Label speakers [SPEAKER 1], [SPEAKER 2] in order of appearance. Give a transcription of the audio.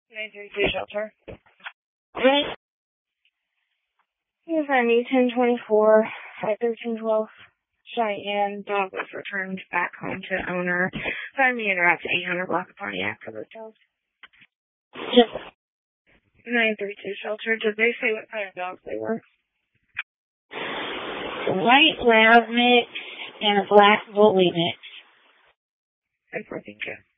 [SPEAKER 1] 932 shelter. Right. You find me 1024 at 1312 Cheyenne. Dog was returned back home to owner. Find me in route to 800 block of Pontiac for those dogs. Yes. 932 shelter. Did they say what kind of dogs they were? White lab mix and a black bully mix. Thank you.